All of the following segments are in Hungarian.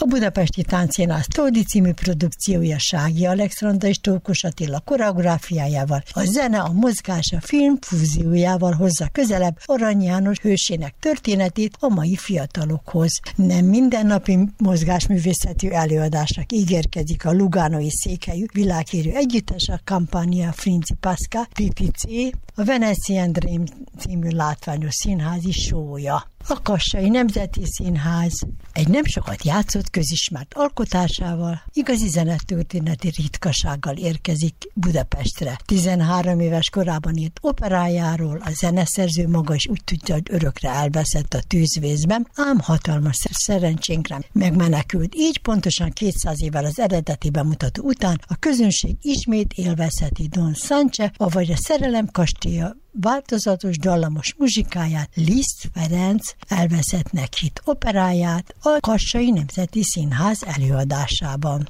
Budapesti Táncszínház Tódi című produkciója Sági Alexandra és Tókos Attila koreográfiájával, a zene, a mozgás, a film fúziójával hozza közelebb Arany János hősének történetét a mai fiatalokhoz. Nem mindennapi mozgásművészeti előadásnak ígérkezik a lugánói székhelyű világhírű együttes, a Campania Principesca PPC, a Venetian Dream című látványos színházi show-ja. A Kassai Nemzeti Színház egy nem sokat játszott közismert alkotásával, igazi zenetörténeti ritkasággal érkezik Budapestre. 13 éves korában írt operájáról, a zeneszerző maga is úgy tudja, hogy örökre elveszett a tűzvészben, ám hatalmas szerencsénkre megmenekült. Így pontosan 200 évvel az eredeti bemutató után a közönség ismét élvezheti Don Sánchez, avagy a Szerelem kastélya változatos dallamos muzsikáját, Liszt Ferenc elveszettnek hit operáját a Kassai Nemzeti Színház előadásában.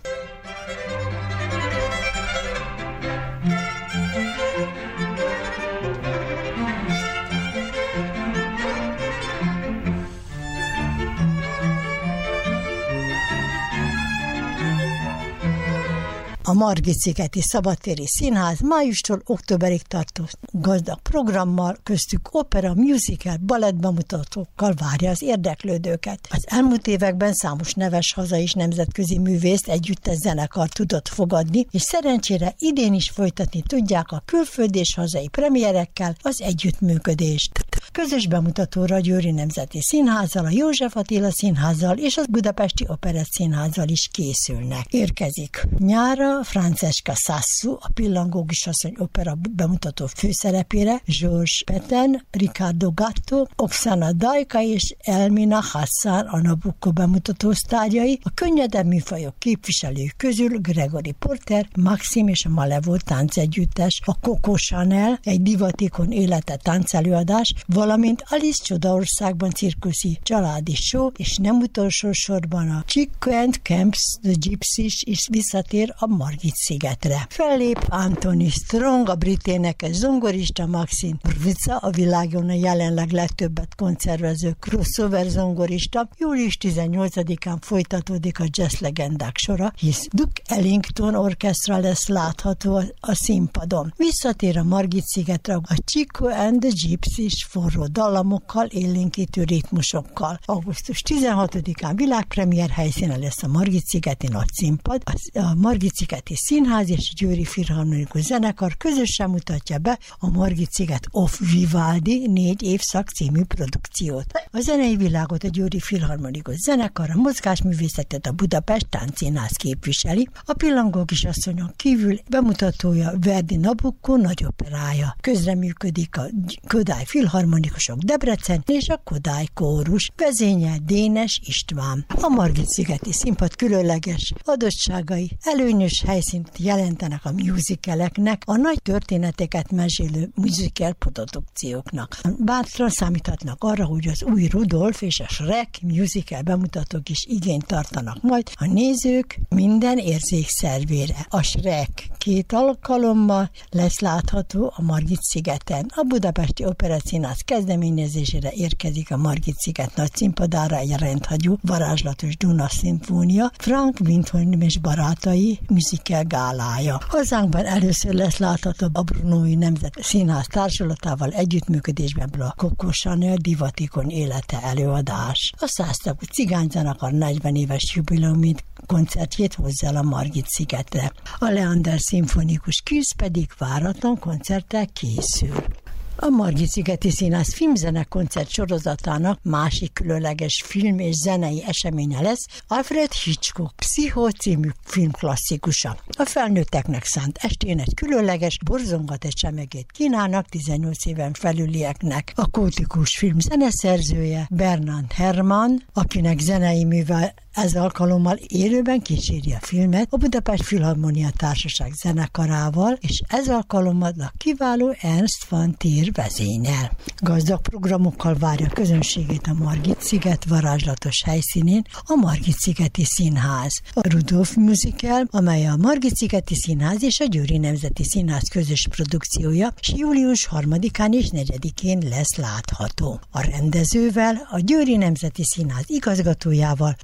A Margit-szigeti Szabadtéri Színház májustól októberig tartó gazdag programmal, köztük opera, musical, balettbemutatókkal várja az érdeklődőket. Az elmúlt években számos neves hazai és nemzetközi művészt együttes zenekar tudott fogadni, és szerencsére idén is folytatni tudják a külföldi és hazai premierekkel az együttműködést. Közös bemutatóra a Győri Nemzeti Színházzal, a József Attila Színházzal és a Budapesti Operett Színházzal is készülnek. Érkezik nyára Francesca Sassou, a Pillangó kisasszony opera bemutató főszerepére, Georges Peten, Riccardo Gatto, Oksana Dajka és Elmina Hassan a Nabucco bemutató sztárjai, a könnyedebb műfajok képviselők közül Gregory Porter, Maxim és a Malevo táncegyüttes, a Coco Chanel, egy divatikon élete táncelőadás, valamint Alice Csodaországban cirkuszi családi show, és nem utolsó sorban a Chico and Camps The Gypsies is visszatér a Margit-szigetre. Fellép Anthony Strong, a brit énekes zongorista, Maxim Brvica, a világon a jelenleg legtöbbet koncervező crossover zongorista. Július 18-án folytatódik a jazz legendák sora, hisz Duke Ellington orchestra lesz látható a színpadon. Visszatér a Margit-szigetre a Chico and the Gypsies forró dallamokkal, élénkítő ritmusokkal. Augusztus 16-án világpremiér helyszíne lesz a Margit-szigeti nagy színpad. A Margit-szigeti Színház és a Győri Filharmonikus Zenekar közösen mutatja be a Margit-sziget of Vivaldi 4 évszak című produkciót. A zenei világot a Győri Filharmonikus Zenekar, a mozgásművészetet a Budapest Táncszínház képviseli. A Pillangó kisasszonyon kívül bemutatója Verdi Nabucco nagyoperája. Közreműködik a Kodály Filharmonikusok Debrecen és a Kodály Kórus. Vezényel Dénes István. A Margit-szigeti színpad különleges adottságai előnyös helyszínt jelentenek a musicaleknek, a nagy történeteket mesélő musical produkcióknak. Bátran számíthatnak arra, hogy az új Rudolf és a Shrek musical bemutatók is igényt tartanak majd a nézők minden érzékszervére. A Shrek 2 alkalommal lesz látható a Margit-szigeten. A Budapesti Operettszínház kezdeményezésére érkezik a Margit-sziget nagy színpadára egy rendhagyó varázslatos Duna szimfónia, Frank Windholm és barátai musical gálája. Hazánkban először lesz látható a Brunói Nemzeti Színház társulatával együttműködésben a Coco Chanel divatikon élete előadás. A 100 tagú cigányzenekar 40 éves jubileumi koncertjét hozzá el a Margit-szigetre. A Leander szimfonikus Kirsz pedig váratlan koncerttel készül. A Margit-szigeti Színház filmzenekoncert sorozatának másik különleges film és zenei eseménye lesz Alfred Hitchcock Pszichó című filmklasszikusa. A felnőtteknek szánt estén egy különleges borzongat egy csemegét kínálnak 18 éven felülieknek. A kultikus film zeneszerzője Bernard Herrmann, akinek zenei művel ez alkalommal élőben kíséri a filmet a Budapest Filharmonia Társaság zenekarával, és ez alkalommal a kiváló Ernst van Trier vezényel. Gazdag programokkal várja közönségét a Margit-sziget varázslatos helyszínén a Margit-szigeti Színház. A Rudolf musical, amely a Margit-szigeti Színház és a Győri Nemzeti Színház közös produkciója, és július 3-án és 4-én lesz látható. A rendezővel, a Győri Nemzeti Színház igazgatójával, a Jász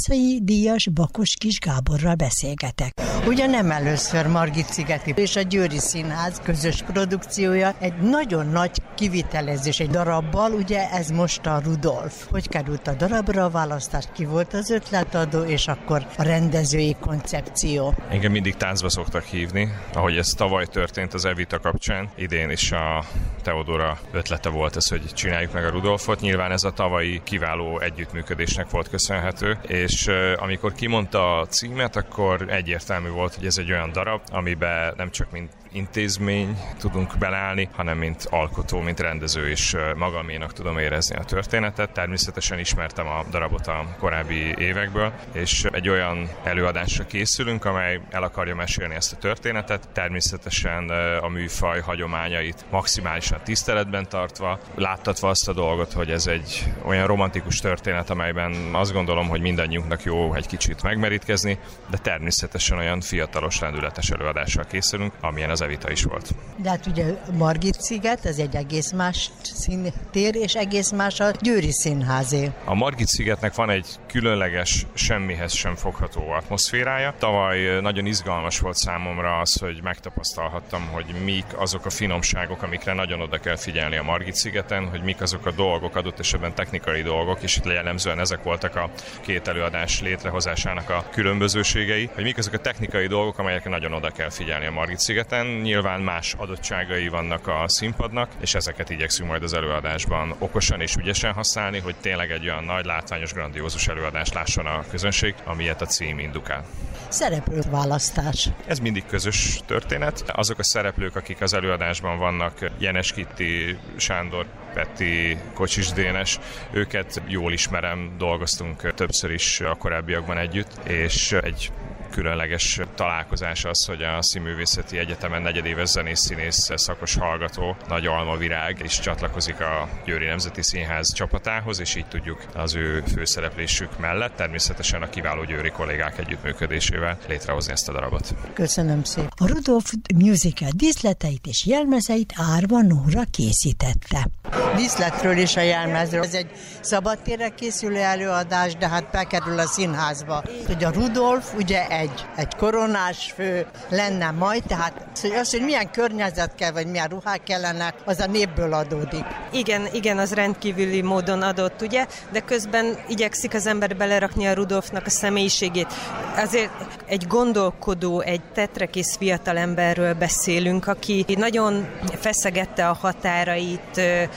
Jászai díjas Bakos Kis Gáborral beszélgetek. Ugye nem először Margit-szigeti és a Győri Színház közös produkciója, egy nagyon nagy kivitelezés egy darabbal, ugye ez most a Rudolf. Hogy került a darabra a választás, ki volt az ötletadó, és akkor a rendezői koncepció? Engem mindig táncba szoktak hívni, ahogy ez tavaly történt az Evita kapcsán. Idén is a Teodora ötlete volt ez, hogy csináljuk meg a Rudolfot. Nyilván ez a tavalyi kiváló együttműködésnek volt köszönhető, és amikor kimondta a címet, akkor egyértelmű volt, hogy ez egy olyan darab, amiben nem csak mint intézmény tudunk beleállni, hanem mint alkotó, mint rendező is magaménak tudom érezni a történetet. Természetesen ismertem a darabot a korábbi évekből, és egy olyan előadásra készülünk, amely el akarja mesélni ezt a történetet, természetesen a műfaj hagyományait maximálisan tiszteletben tartva, láttatva azt a dolgot, hogy ez egy olyan romantikus történet, amelyben azt gondolom, hogy mindannyiunknak jó egy kicsit megmerítkezni, de természetesen olyan fiatalos, lendületes előadással készülünk, amilyen az Evita is volt. De hát ugye Margit-sziget, ez egy egész más színtér, és egész más a Győri Színházé. A Margit-szigetnek van egy különleges, semmihez sem fogható atmoszférája. Tavaly nagyon izgalmas volt számomra az, hogy megtapasztalhattam, hogy mik azok a finomságok, amikre nagyon oda kell figyelni a Margit-szigeten, hogy mik azok a dolgok, adott esetben technikai dolgok, és itt jellemzően ezek voltak a két előadás létrehozásának a különbözőségei, hogy mik azok a technikai dolgok, amelyekre nagyon oda kell figyelni a Margit-szigeten. Nyilván más adottságai vannak a színpadnak, és ezeket igyekszünk majd az előadásban okosan és ügyesen használni, hogy tényleg egy olyan nagy, látványos, grandiózus előadást lásson a közönség, amilyet a cím indukál. Szereplőválasztás. Ez mindig közös történet. Azok a szereplők, akik az előadásban vannak, Jenes Kitti, Sándor Peti, Kocsis Dénes, őket jól ismerem, dolgoztunk többször is a korábbiakban együtt, és egy különleges találkozás az, hogy a Színművészeti Egyetemen negyedéves zenész-színész szakos hallgató, Nagy Almavirág is csatlakozik a Győri Nemzeti Színház csapatához, és így tudjuk az ő főszereplésük mellett természetesen a kiváló győri kollégák együttműködésével létrehozni ezt a darabot. Köszönöm szépen. A Rudolf musical díszleteit és jelmezeit Árva Nóra készítette. Díszletről és a jelmezről. Ez egy szabadtérre készülő előadás, de hát bekerül a színházba. Hogy a Rudolf ugye egy koronás fő lenne majd, tehát az, hogy milyen környezet kell, vagy milyen ruhák kellenek, az a népből adódik. Igen, az rendkívüli módon adott, ugye, de közben igyekszik az ember belerakni a Rudolfnak a személyiségét. Azért egy gondolkodó, egy tetrekész fiatalemberről beszélünk, aki nagyon feszegette a határait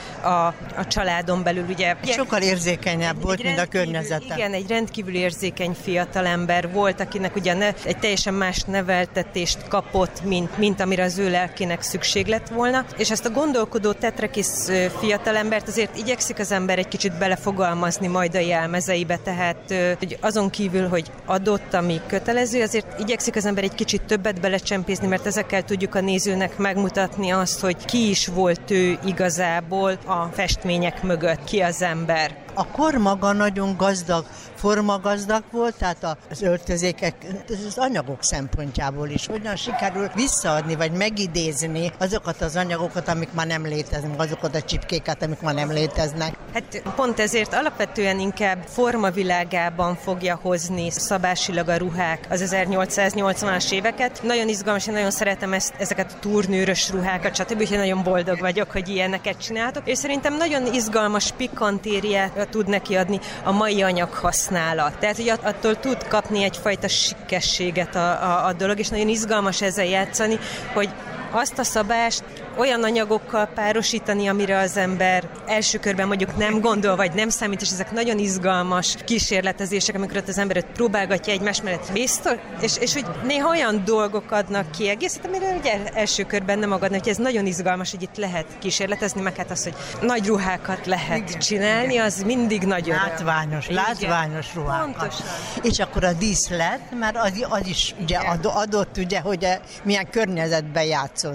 a családon belül, ugye. Sokkal érzékenyebb volt, mint a környezete. Igen, egy rendkívül érzékeny fiatalember volt, akinek ugye egy teljesen más neveltetést kapott, mint amire az ő lelkének szükség lett volna, és ezt a gondolkodó tetrekész fiatalembert azért igyekszik az ember egy kicsit belefogalmazni majd a jelmezeibe, tehát hogy azon kívül, hogy adott, ami kötelező, azért igyekszik az ember egy kicsit többet belecsempészni, mert ezekkel tudjuk a nézőnek megmutatni azt, hogy ki is volt ő igazából a festmények mögött, ki az ember. A kor maga nagyon gazdag, formagazdag volt, tehát az öltözékek, az anyagok szempontjából is hogyan sikerül visszaadni, vagy megidézni azokat az anyagokat, amik már nem léteznek, azokat a csipkéket, amik már nem léteznek. Hát pont ezért alapvetően inkább formavilágában fogja hozni szabásilag a ruhák az 1880-as éveket. Nagyon izgalmas, én nagyon szeretem ezeket a turnőrös ruhákat, stb. Úgyhogy nagyon boldog vagyok, hogy ilyeneket csináltok. És szerintem nagyon izgalmas pikantériát tud neki adni a mai anyag használat. Tehát, hogy attól tud kapni egyfajta sikkességet a dolog, és nagyon izgalmas ezzel játszani, hogy azt a szabást olyan anyagokkal párosítani, amire az ember első körben mondjuk nem gondol, vagy nem számít, és ezek nagyon izgalmas kísérletezések, amikor ott az ember próbálgatja egymás mellett biztos, és hogy néha olyan dolgok adnak ki egészet, amire ugye első körben nem agadna, hogy ez nagyon izgalmas, hogy itt lehet kísérletezni, meg hát az, hogy nagy ruhákat lehet csinálni, az mindig nagyon látványos ruhákat. Pontosan. És akkor a díszlet, mert az is ugye adott, ugye, hogy milyen környezetben játszódik.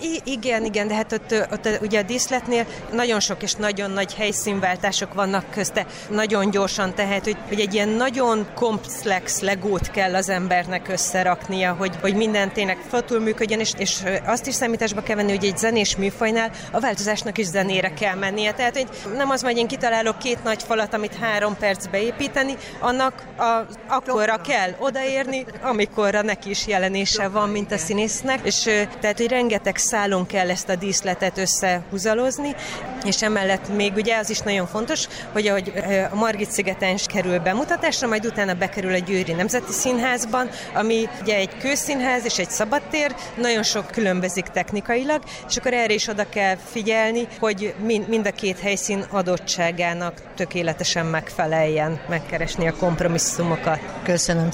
Igen, de hát ott ugye a díszletnél nagyon sok és nagyon nagy helyszínváltások vannak közte, nagyon gyorsan, tehát hogy egy ilyen nagyon komplex legót kell az embernek összeraknia, hogy minden tényleg fatul működjön, és azt is számításba kell venni, hogy egy zenés műfajnál a változásnak is zenére kell mennie. Tehát hogy nem az, hogy én kitalálok 2 nagy falat, amit 3 percbe építeni, annak akkorra kell odaérni, amikorra neki is jelenése van, mint a színésznek, és tehát, hogy rengeteg szálon kell ezt a díszletet összehúzalozni, és emellett még ugye az is nagyon fontos, hogy ahogy a Margit-szigeten is kerül bemutatásra, majd utána bekerül a Győri Nemzeti Színházban, ami ugye egy kőszínház és egy szabadtér, nagyon sok különbözik technikailag, és akkor erre is oda kell figyelni, hogy mind a 2 helyszín adottságának tökéletesen megfeleljen, megkeresni a kompromisszumokat. Köszönöm.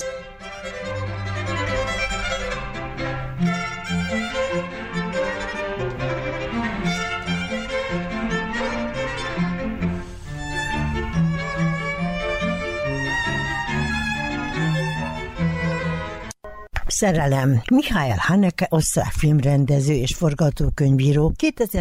Szerelem. Mihály Haneke, osztrák filmrendező és forgatókönyvíró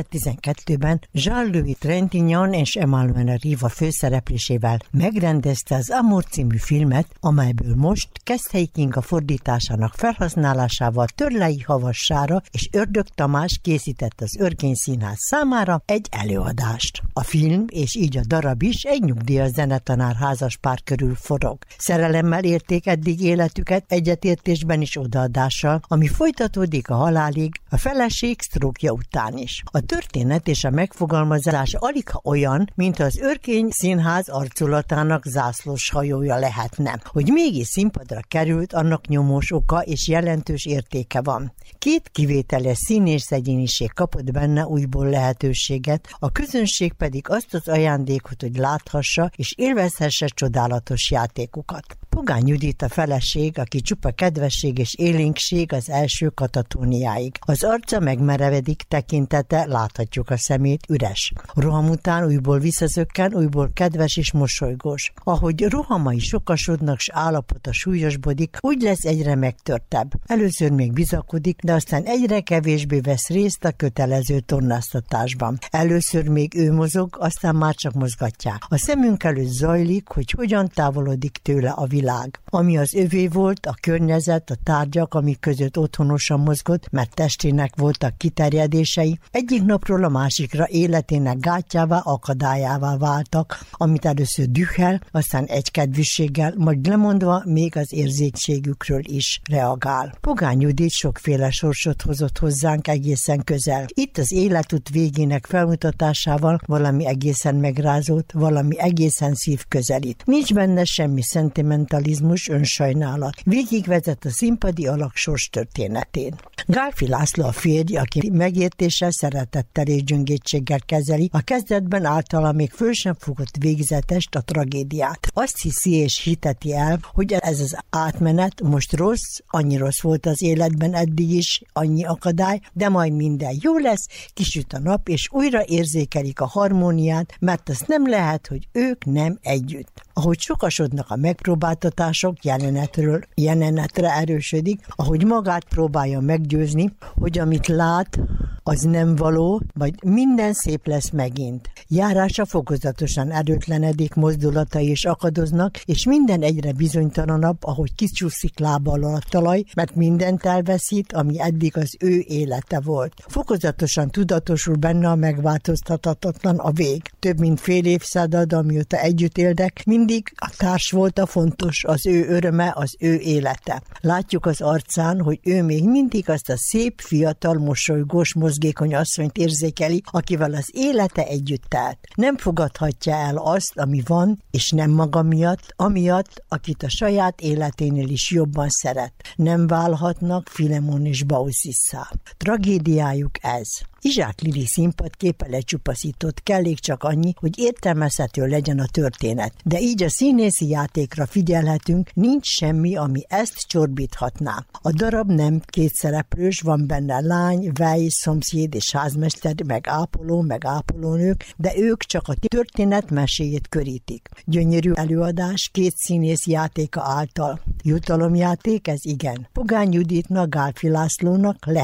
2012-ben Jean-Louis Trintignant és Emmanuel Riva főszereplésével megrendezte az Amour című filmet, amelyből most Keszthelyi Kinga fordításának felhasználásával Törlei Havas és Ördög Tamás készített az Örkény Színház számára egy előadást. A film és így a darab is egy nyugdíjas zenetanár házaspár körül forog. Szerelemmel élték eddig életüket, egyetértésben is odaadással, ami folytatódik a halálig, a feleség sztrókja után is. A történet és a megfogalmazás aligha olyan, mint az Örkény Színház arculatának zászlós hajója lehetne. Hogy mégis színpadra került, annak nyomós oka és jelentős értéke van. 2 kivételes színész egyéniség kapott benne újból lehetőséget, a közönség pedig azt az ajándékot, hogy láthassa és élvezhesse csodálatos játékukat. Pogány Judit a feleség, aki csupa kedvesség és élénkség az első katatóniáig. Az arca megmerevedik, tekintete, láthatjuk a szemét, üres. Roham után újból visszazökken, újból kedves és mosolygós. Ahogy rohamai sokasodnak, s állapota súlyosbodik, úgy lesz egyre megtörtebb. Először még bizakodik, de aztán egyre kevésbé vesz részt a kötelező tornáztatásban. Először még ő mozog, aztán már csak mozgatják. A szemünk előtt zajlik, hogy hogyan távolodik tőle a világ. Ami az övé volt, a környezet, a tárgyak, amik között otthonosan mozgott, mert testének voltak kiterjedései, egyik napról a másikra életének gátjává, akadályává váltak, amit először dühel, aztán egykedvűséggel, majd lemondva még az érzékségükről is reagál. Pogány Judit sokféle sorsot hozott hozzánk egészen közel. Itt az életút végének felmutatásával valami egészen megrázót, valami egészen szívközelít. Nincs benne semmi szentimentalizmus, önsajnálat. Végigvezet a színpadi alak sors történetén. Gálfi László a férj, aki megértéssel, szeretettel és gyöngétséggel kezeli a kezdetben általa még föl sem fogott végzetest, a tragédiát. Azt hiszi és hiteti el, hogy ez az átmenet most rossz, annyi rossz volt az életben eddig is, annyi akadály, de majd minden jó lesz, kisüt a nap, és újra érzékelik a harmóniát, mert az nem lehet, hogy ők nem együtt. Ahogy sokasodnak a megpróbáltatások, jelenetről jelenetre erősödik, ahogy magát próbálja meggyőzni, hogy amit lát, az nem való, vagy minden szép lesz megint. Járása fokozatosan erőtlenedik, mozdulatai is akadoznak, és minden egyre bizonytalanabb, ahogy kicsúszik lába alól a talaj, mert mindent elveszít, ami eddig az ő élete volt. Fokozatosan tudatosul benne a megváltoztathatatlan, a vég. Több mint fél évszázad, amióta együtt éltek, mindig a társ volt a fontos, az ő öröme, az ő élete. Látjuk az arcán, hogy ő még mindig azt a szép, fiatal, mosolygós, mozgékony asszonyt érzékeli, akivel az élete együtt telt. Nem fogadhatja el azt, ami van, és nem maga miatt, amiatt, akit a saját életénél is jobban szeret. Nem válhatnak Filemon és Bauszissá. Tragédiájuk ez. Izsák Lili színpadképe lecsupaszított, kellék csak annyi, hogy értelmezhető legyen a történet. De így a színészi játékra figyelhetünk, nincs semmi, ami ezt csorbíthatná. A darab nem kétszereplős, van benne lány, vej, szomszéd és házmester, meg ápoló, meg ápolónők, de ők csak a történet meséjét körítik. Gyönyörű előadás 2 színész játéka által. Jutalomjáték ez igen. Pogány Juditnak, Gálfi Lászlónak lehet.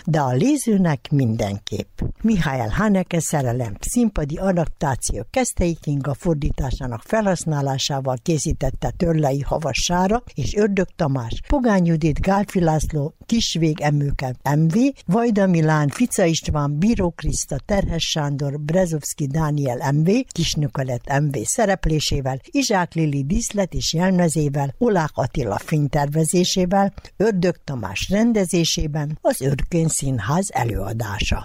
de a nézőnek mindenképp. Mihály Haneke szerelem színpadi adaptáció Keszthelyi Kinga fordításának felhasználásával készítette Törlei Havassára és Ördög Tamás, Pogány Judit, Gálfi László, Kisvég Emőke MV, Vajda Milán, Fica István, Bíró Kriszta, Terhes Sándor, Brezovszki Dániel MV, Kisnökölet MV szereplésével, Izsák Lili díszlet és jelmezével, Olák Attila fénytervezésével, Ördög Tamás rendezésében az Örkény Színház előadása.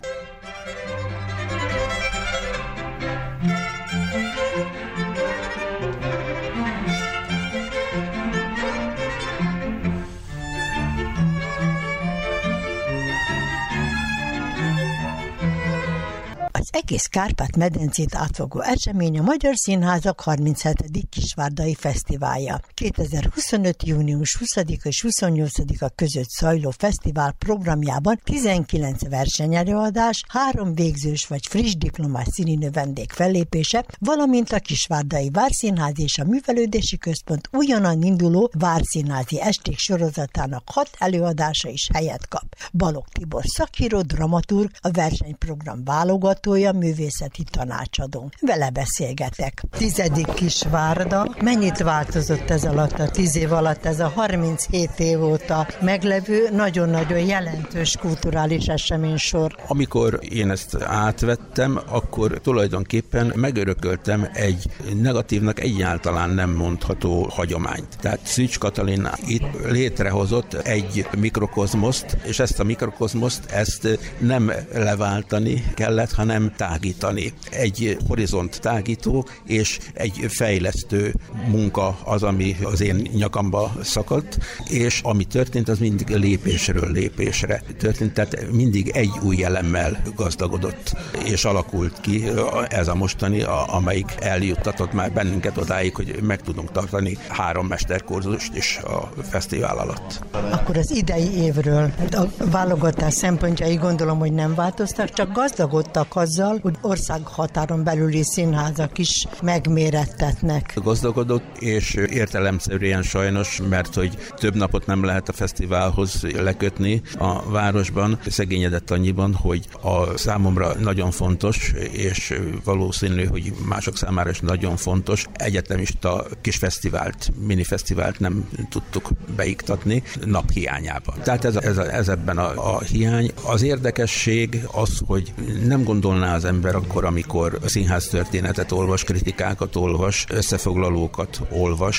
Az egész Kárpát-medencét átfogó esemény a Magyar Színházak 37. Kisvárdai Fesztiválja. 2025. június 20-a és 28-a között zajló fesztivál programjában 19 versenyelőadás, 3 végzős vagy friss diplomás színésznő vendég fellépése, valamint a Kisvárdai Várszínház és a Művelődési Központ újonnan induló Várszínházi esték sorozatának 6 előadása is helyet kap. Balogh Tibor szakíró, dramaturg, a versenyprogram válogatója, művészeti tanácsadó. Vele beszélgetek. 10. Kisvárda. Mennyit változott ez alatt a 10 év alatt, ez a 37 év óta meglevő, nagyon-nagyon jelentős kulturális eseménysor? Amikor én ezt átvettem, akkor tulajdonképpen megörököltem egy negatívnak egyáltalán nem mondható hagyományt. Tehát Szűcs Katalin itt létrehozott egy mikrokozmoszt, és ezt a mikrokozmoszt nem leváltani kellett, hanem tágítani. Egy horizont tágító és egy fejlesztő munka az, ami az én nyakamba szakadt, és ami történt, az mindig lépésről lépésre történt, tehát mindig egy új elemmel gazdagodott, és alakult ki ez a mostani, amelyik eljuttatott már bennünket odáig, hogy meg tudunk tartani 3 mesterkurzust is a fesztivál alatt. Akkor az idei évről a válogatás szempontjai gondolom, hogy nem változtak, csak gazdagodtak azzal, hogy országhatáron belüli színházak is megmérettetnek. Gazdagodott, és értelemszerűen sajnos, mert hogy több napot nem lehet a fesztiválhoz lekötni a városban. Szegényedett annyiban, hogy a számomra nagyon fontos, és valószínű, hogy mások számára is nagyon fontos, egyetemista kis fesztivált, minifesztivált nem tudtuk beiktatni naphiányában. Tehát ez ebben a hiány. Az érdekesség az, hogy nem gondolná az ember akkor, amikor színház történetet olvas, kritikákat olvas, összefoglalókat olvas,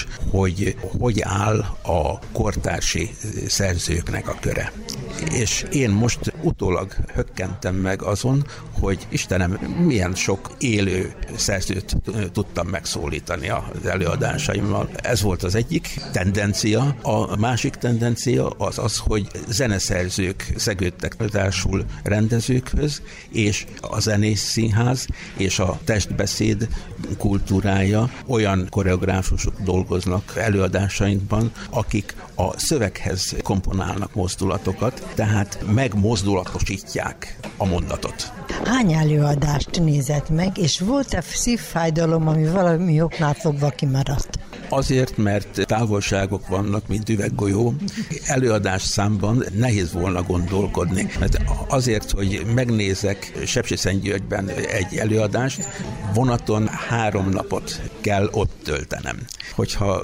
hogy áll a kortársi szerzőknek a köre. És én most utólag hökkentem meg azon, hogy Istenem, milyen sok élő szerzőt tudtam megszólítani az előadásaimmal. Ez volt az egyik tendencia. A másik tendencia az, hogy zeneszerzők szegődtek társul rendezőkhöz, és a zenész színház és a testbeszéd kultúrája, olyan koreográfusok dolgoznak előadásainkban, akik a szöveghez komponálnak mozdulatokat, tehát megmozdulatosítják a mondatot. Hány előadást nézett meg, és volt-e szívfájdalom, ami valami oknál fogva kimaradt? Azért, mert távolságok vannak, mint üveggolyó. Előadás számban nehéz volna gondolkodni. Mert azért, hogy megnézek Sepsiszentgyörgyben egy előadást, vonaton 3 napot kell ott töltenem. Hogyha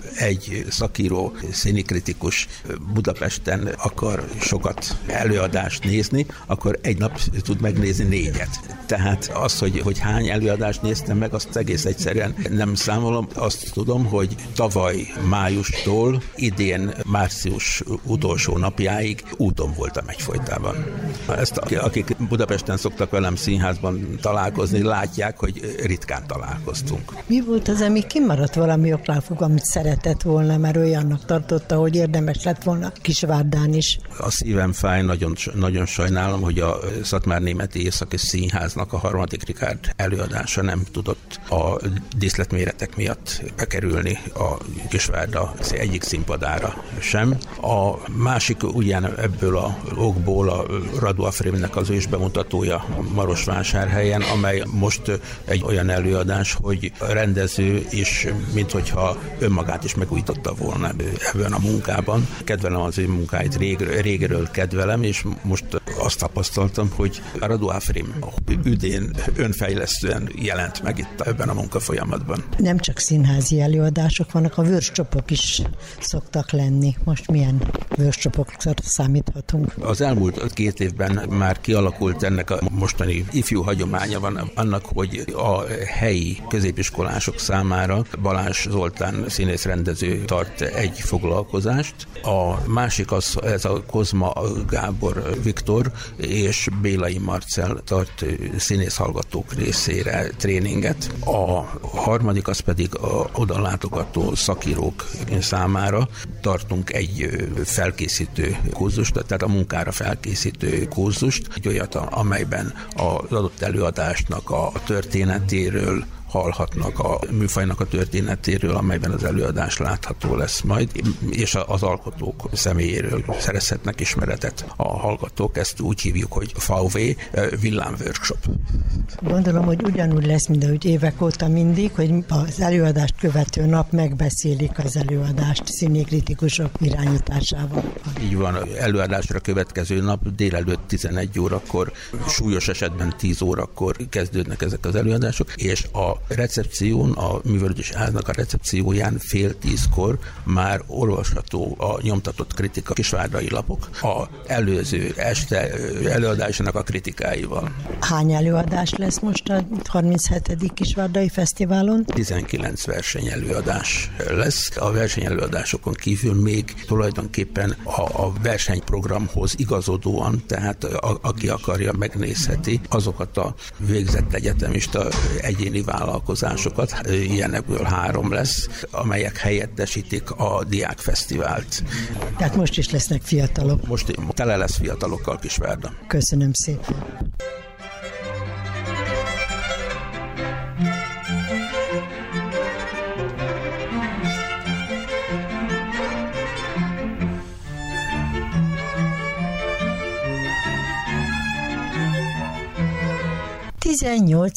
egy szakíró, színikritikus Budapesten akar sokat előadást nézni, akkor egy nap tud megnézni 4-et. Tehát az, hogy hány előadást néztem meg, azt egész egyszerűen nem számolom. Azt tudom, hogy tavaly májustól idén március utolsó napjáig úton voltam egyfolytában. Ezt akik Budapesten szoktak velem színházban találkozni, látják, hogy ritkán találkoztunk. Mi volt az, ami kimaradt valami oknál fogva, amit szeretett volna, mert olyannak tartotta, hogy érdemes lett volna Kisvárdán is? A szívem fáj, nagyon, nagyon sajnálom, hogy a Szatmárnémeti Északi Színháznak a 3. Richárd előadása nem tudott a díszletméretek miatt bekerülni a Kisvárda egyik színpadára sem. A másik ugyan ebből a okból a Radu Afrémnek az ősbemutatója Marosvásárhelyen, amely most egy olyan előadás, hogy a rendező is, minthogyha önmagát is megújította volna ebben a munkában. Kedvelem az ő munkáit, régiről kedvelem, és most azt tapasztaltam, hogy Radu Afrim üdén önfejlesztően jelent meg itt ebben a munkafolyamatban. Nem csak színházi előadások vannak, a workshopok is szoktak lenni. Most milyen workshopokra számíthatunk? Az elmúlt 2 évben már kialakult ennek a mostani ifjú hagyománya van annak, hogy a helyi középiskolások számára Balázs Zoltán színész-rendező tart egy foglalkozást. A másik ez a Kozma Gábor Viktor és Bélai Marcell tart színészhallgatók részére tréninget. A harmadik az pedig a oda látogató szakírók számára tartunk egy felkészítő kurzust, tehát a munkára felkészítő kurzust, egy olyat, amelyben az adott előadásnak a történetéről hallhatnak, a műfajnak a történetéről, amelyben az előadás látható lesz majd, és az alkotók személyéről szerezhetnek ismeretet a hallgatók. Ezt úgy hívjuk, hogy VV, Villám Workshop. Gondolom, hogy ugyanúgy lesz, mint ahogy évek óta mindig, hogy az előadást követő nap megbeszélik az előadást színékritikusok irányításával. Így van, előadásra következő nap délelőtt 11 órakor, súlyos esetben 10 órakor kezdődnek ezek az előadások, és a recepción, a művelődési háznak a recepcióján 9:30 már olvasható a nyomtatott kritika kisvárdai lapok a előző este előadásának a kritikáival. Hány előadás lesz most a 37. Kisvárdai Fesztiválon? 19 versenyelőadás lesz. A versenyelőadásokon kívül még tulajdonképpen a versenyprogramhoz igazodóan, tehát aki akarja, megnézheti azokat a végzett egyetemista egyéni vállalkozásokat, ilyenekből 3 lesz, amelyek helyettesítik a Diákfesztivált. Tehát most is lesznek fiatalok. Most tele lesz fiatalokkal Kisvárda. Köszönöm szépen. A 18.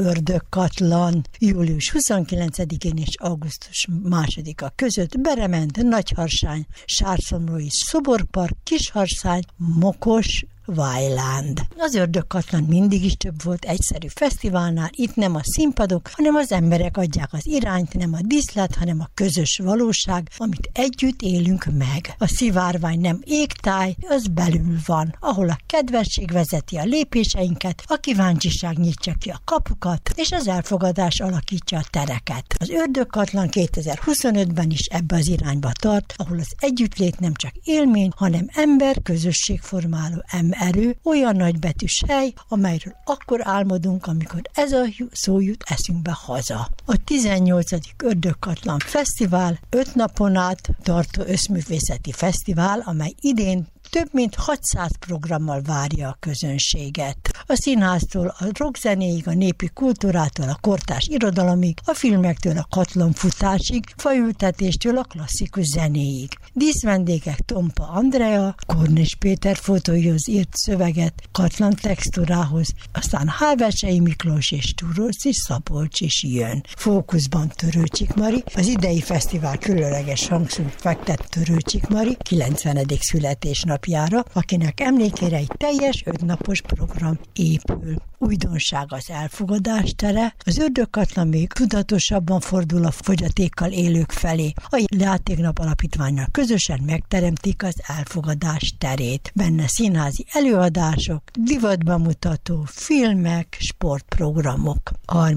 Ördögkatlan július 29-én és augusztus 2-a között Berement, Nagyharsány, Sárszomrói Szoborpark, Kisharsány, Mokos, Vajland. Az Ördögkatlan mindig is több volt egyszerű fesztiválnál, itt nem a színpadok, hanem az emberek adják az irányt, nem a díszlet, hanem a közös valóság, amit együtt élünk meg. A szivárvány nem égtáj, az belül van, ahol a kedvesség vezeti a lépéseinket, a kíváncsiság nyitja ki a kapukat, és az elfogadás alakítja a tereket. Az Ördögkatlan 2025-ben is ebbe az irányba tart, ahol az együttlét nem csak élmény, hanem ember közösségformáló erő, olyan nagybetűs hely, amelyről akkor álmodunk, amikor ez a szó jut eszünkbe haza. A 18. Ördögkatlan Fesztivál 5 napon át tartó összművészeti fesztivál, amely idén több mint 600 programmal várja a közönséget. A színháztól a rockzenéig, a népi kultúrától a kortárs irodalomig, a filmektől a katlanfutásig, faültetéstől a klasszikus zenéig. Díszvendégek Tompa Andrea, Kornis Péter fotóihoz írt szöveget katlan textúrához, aztán Háversei Miklós és Túróci Szabolcs is jön. Fókuszban Törőcsik Mari, az idei fesztivál különleges hangsúlyt fektet Törőcsik Mari 90. születésnapjára, akinek emlékére egy teljes 5 napos program épül. Újdonság az elfogadás tere, az Ördögkatlan még tudatosabban fordul a fogyatékkal élők felé. A Játéknap Alapítvánnyal közösen megteremtik az elfogadás terét. Benne színházi előadások, divatbemutató, filmek, sportprogramok.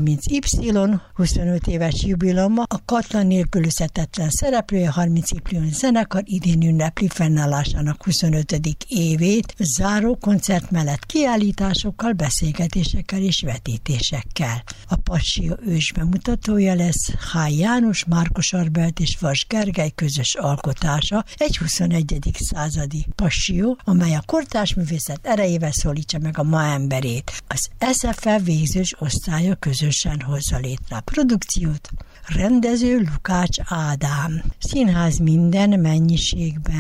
30Y 25 éves jubileuma, a Katlan nélkülözhetetlen szereplője 30Y zenekar idén ünnepli fennállásának 25. évét, záró koncert mellett kiállításokkal, beszélgetésekkel és vetítésekkel. A Passió ős bemutatója lesz H. János, Márkos Arbelt és Vas Gergely közös alkotása, egy 21. századi passió, amely a kortárs művészet erejével szólítsa meg a ma emberét. Az SFE végzős osztálya közösen hozza létre a produkciót. Rendező Lukács Ádám. Színház minden mennyiségben.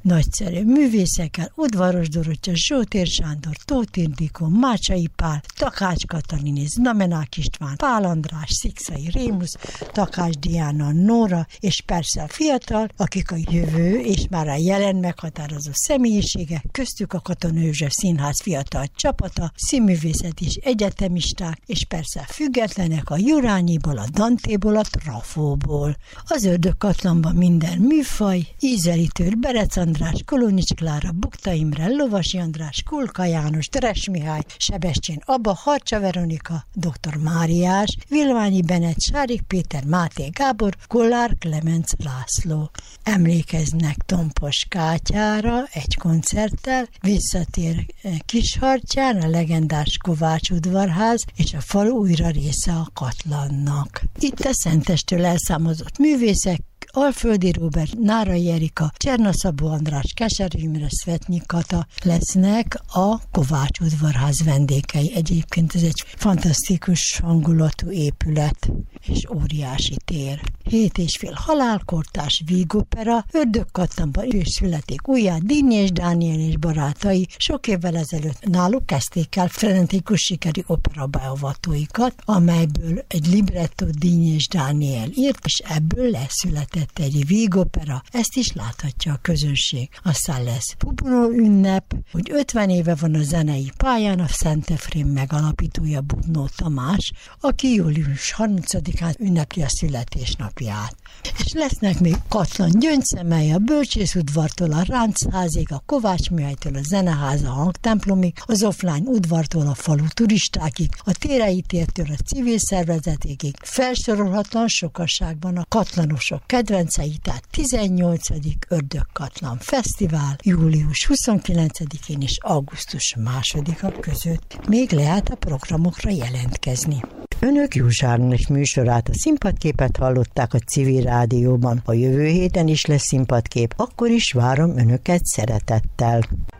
nagyszerű művészekkel, Udvaros Dorottya, Zsótér Sándor, Tóth Ildikó, Mácsai Pál, Takács Katalin, Znamenák István, Pál András, Szikszai Rémusz, Takács Diana, Nóra, és persze a fiatal, akik a jövő és már a jelen meghatározó személyiségek, köztük a Katona József Színház fiatal csapata, színművészet és egyetemisták, és persze függetlenek a Jurányiból, a Dantéból, a Trafóból. Az Ördögkatlanban minden műfaj, ízelítőr Berec András, Kolonics Klára, Bukta Imre, Lovasi András, Kulka János, Dres Mihály, Sebestyén Abba, Harcsa Veronika, Dr. Máriás, Vilványi Benett, Sárik Péter, Máté Gábor, Kollár Klemenc László. Emlékeznek Tompos Kátyára egy koncerttel, visszatér Kishartyán, a legendás Kovács udvarház, és a falu újra része a Katlannak. Itt a Szentestől elszámozott művészek, Alföldi Róbert, Nárai Erika, Csernaszabó András, Keserű Imre, Szvetnyi Kata lesznek a Kovács udvarház vendégei. Egyébként ez egy fantasztikus hangulatú épület és óriási tér. 7,5 halálkortárs vígopera, Ördögkatlanban ő születik újjá, Dinnyés Dániel és barátai sok évvel ezelőtt náluk kezdték el frenetikus sikerű operabeavatóikat, amelyből egy libretto Dinnyés Dániel írt, és ebből leszületett egy vígopera, ezt is láthatja a közönség. Aztán lesz Bubnó ünnep, hogy 50 éve van a zenei pályán, a Szent Efrém megalapítója Bubnó Tamás, aki július 30-án ünnepli a születésnapját. És lesznek még Katlan gyöngyszemei a Bölcsészudvartól a Ránctházig, a Kovács Mihálytól a Zeneháza hangtemplomig, az offline udvartól a falu turistákig, a Térei tértől a civil szervezetigig. Felsorolhatlan sokasságban a katlanosok kedvencei, tehát 18. Ördögkatlan Fesztivál július 29-én és augusztus 2-a között. Még lehet a programokra jelentkezni. Önök Józsa Ágnes műsorát, a Színpadképet hallották a Civil Rádióban. A jövő héten is lesz színpadkép, akkor is várom önöket szeretettel.